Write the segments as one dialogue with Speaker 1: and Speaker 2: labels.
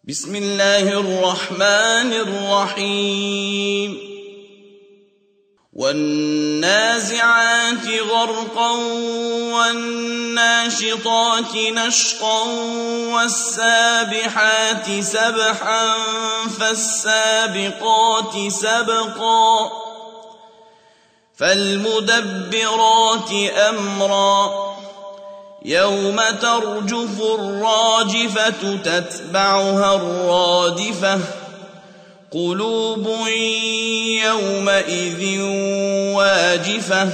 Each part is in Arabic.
Speaker 1: بسم الله الرحمن الرحيم والنازعات غرقا والناشطات نشطا والسابحات سبحا فالسابقات سبقا فالمدبرات أمرا يوم ترجف الراجفة تتبعها الرادفة قلوب يومئذ واجفة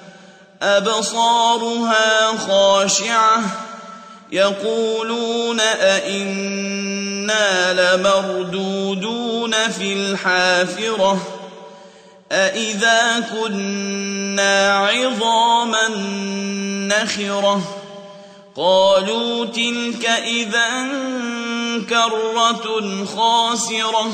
Speaker 1: أبصارها خاشعة يقولون أئنا لمردودون في الحافرة أئذا كنا عظاما نخرة قالوا تلك إذا كرة خاسرة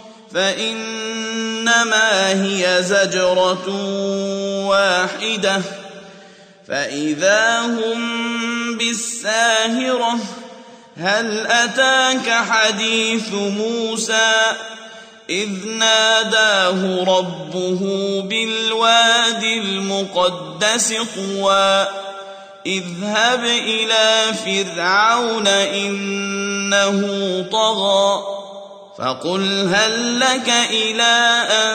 Speaker 1: فإنما هي زجرة واحدة فإذا هم بالساهرة هل أتاك حديث موسى إذ ناداه ربه بالوادي المقدس طوى اذهب إلى فرعون إنه طغى فقل هل لك إلى أن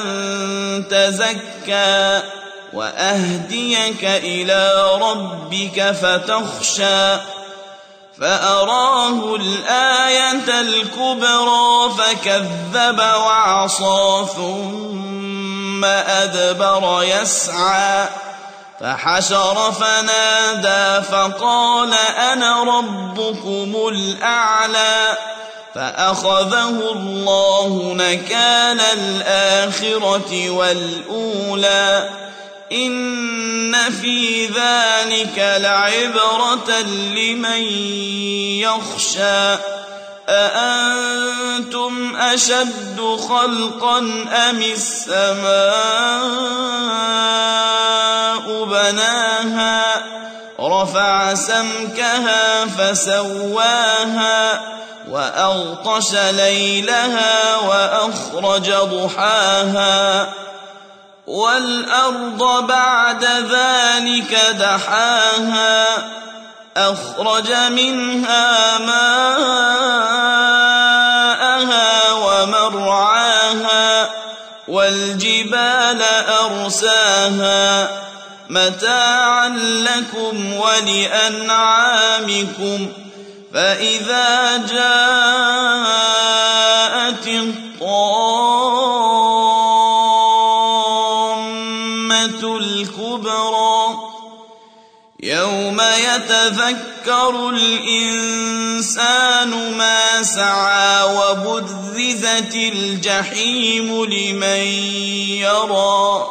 Speaker 1: تزكى وأهديك إلى ربك فتخشى فأراه الآية الكبرى فكذب وعصى ثم أدبر يسعى فحشر فنادى فقال أنا ربكم الأعلى فأخذه الله نكال الآخرة والأولى إن في ذلك لعبرة لمن يخشى أأنتم أشد خلقا أم السماء بناها رفع سمكها فسواها وأغطش ليلها وأخرج ضحاها والأرض بعد ذلك دحاها أخرج منها ماءها ومرعاها والجبال أرساها متاعا لكم ولأنعامكم فإذا جاءت الطامة الكبرى يوم يتذكر الإنسان ما سعى وبرزت الجحيم لمن يرى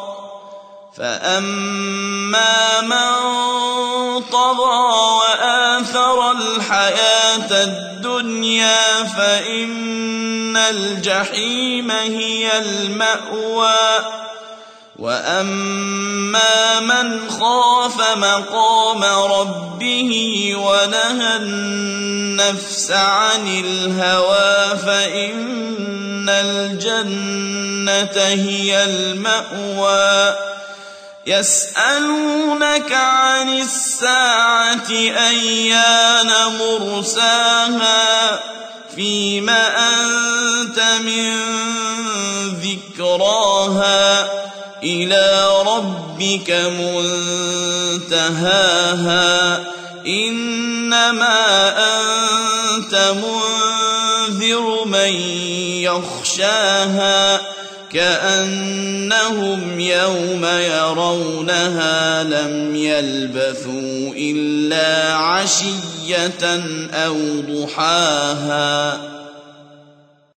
Speaker 1: فأما من طغى وآثر الحياة الدنيا فإن الجحيم هي المأوى وأما من خاف مقام ربه ونهى النفس عن الهوى فإن الجنة هي المأوى يسألونك عن الساعة أيان مرساها فيم أنت من ذكراها إلى ربك منتهاها إنما أنت منذر من يخشاها كأنهم يوم يرونها لم يلبثوا إلا عشية أو ضحاها